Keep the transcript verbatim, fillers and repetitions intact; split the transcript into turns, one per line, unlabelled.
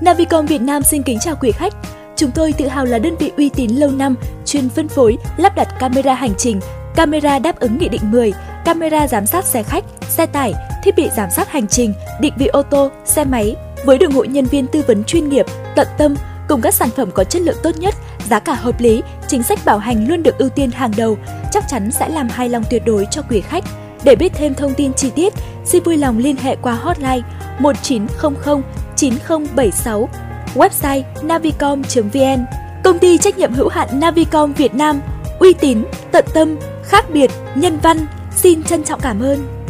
Navicom Việt Nam xin kính chào quý khách. Chúng tôi tự hào là đơn vị uy tín lâu năm, chuyên phân phối, lắp đặt camera hành trình, camera đáp ứng Nghị định mười, camera giám sát xe khách, xe tải, thiết bị giám sát hành trình, định vị ô tô, xe máy, với đội ngũ nhân viên tư vấn chuyên nghiệp, tận tâm, cùng các sản phẩm có chất lượng tốt nhất, giá cả hợp lý, chính sách bảo hành luôn được ưu tiên hàng đầu, chắc chắn sẽ làm hài lòng tuyệt đối cho quý khách. Để biết thêm thông tin chi tiết, xin vui lòng liên hệ qua hotline một chín không không chín không bảy sáu, website navicom chấm vn. Công ty trách nhiệm hữu hạn Navicom Việt Nam, uy tín, tận tâm, khác biệt, nhân văn. Xin trân trọng cảm ơn.